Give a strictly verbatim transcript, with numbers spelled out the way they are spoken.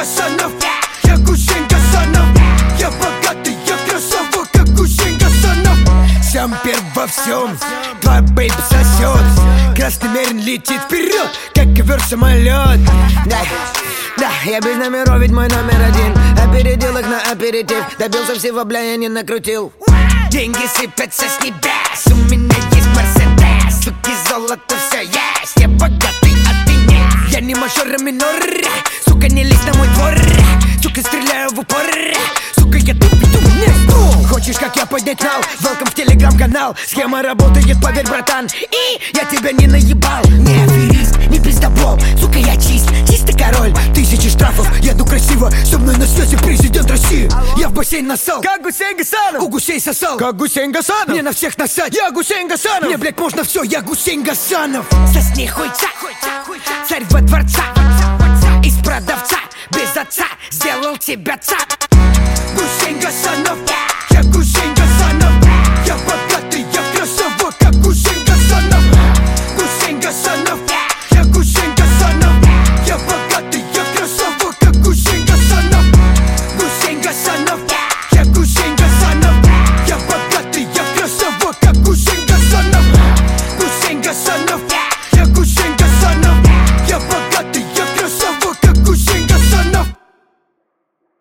Гасанов. Я Гусейн Гасанов. Я богатый, я красава, как Гусейн Гасанов. Сам первый во всем, твоя бэйб сосет. Красный мерин летит вперед, как ковер-самолет. Да, да, я без номеров, ведь мой номер один. Опередил их на аперитив, добился всего, бля, я не накрутил. Деньги сыпятся с небес, у меня есть Мерседес. Суки, золото, все есть, я богатый, а ты нет. Я не мажор, а минор, сука, не лезь на мой двор. Сука, стреляю в упор, сука, я тут веду не в. Хочешь, как я поднять нал? Welcome в телеграм-канал. Схема работает, поверь, братан. И я тебя не наебал. Не аферист, не пиздобол. Сука, я чист, чистый король. Тысячи штрафов, еду красиво. Со мной на связи президент России. Я в бассейн насал, как Гусейн Гасанов. У гусей сосал, как Гусейн Гасанов. Мне на всех насать, я Гусейн Гасанов. Мне, блядь, можно все, я Гусейн Гасанов. Сосни хуйца, царь во дворца. Из продавца, без отца, сделал тебя цап. Гусейн Гасанов.